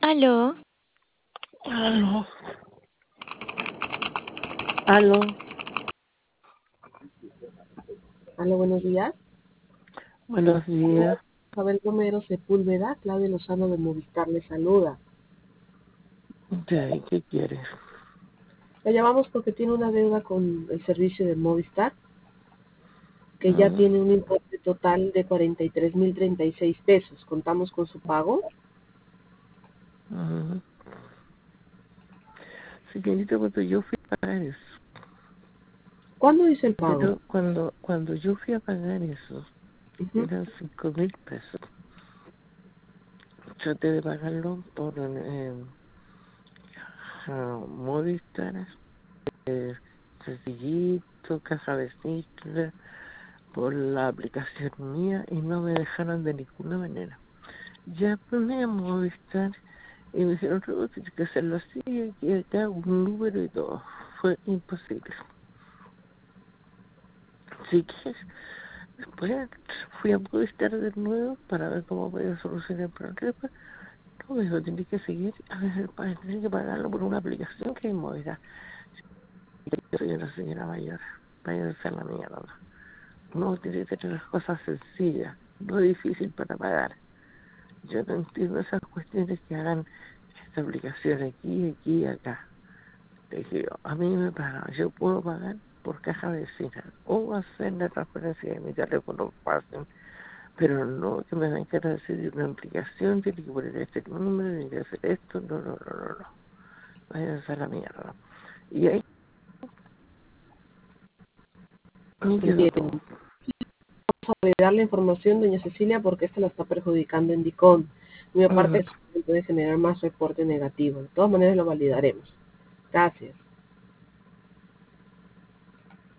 Aló, Aló, aló, Aló, buenos días. buenos días. Isabel Romero Sepúlveda, Claudia Lozano de Movistar le saluda. ¿De qué quieres? Le llamamos porque tiene una deuda con el servicio de Movistar, que ya Ah, tiene un importe total de 43.036 pesos. ¿Contamos con su pago? ah. Señorita, cuando yo fui a pagar eso, ¿Cuándo hizo el pago? pero cuando yo fui a pagar eso, Ujú. eran 5.000 pesos. Traté de pagarlo por Movistar, sencillito, caja de cifras, por la aplicación mía y no me dejaron de ninguna manera. Ya poné a Movistar y me dijeron, "Ruth, tienes que hacerlo así, aquí acá un número y todo". Fue imposible. Así que después fui a Movistar de nuevo para ver cómo podía solucionar el problema. No, me dijo, tienes que seguir, a ver, tienes que pagarlo por una aplicación que hay en Movistar. Yo soy una señora mayor, vaya a ser la mierda. No, tiene que tener las cosas sencillas, no difícil para pagar. Yo no entiendo esas cuestiones que hagan esta aplicación aquí, aquí y acá. Le dije yo, a mí me pagan, yo puedo pagar por caja vecina o hacer la transferencia de mi teléfono fácil, pero no que me vengan a decir una aplicación, tiene que poner este número, tiene que hacer esto, no, no, no, no, no. Váyanse a la mierda. Y ahí me quedó Bien. todo. Vamos a validar la información, doña Cecilia, porque esto la está perjudicando en DICOM. Muy aparte, Ujú. eso puede generar más reporte negativo. De todas maneras, lo validaremos. Gracias.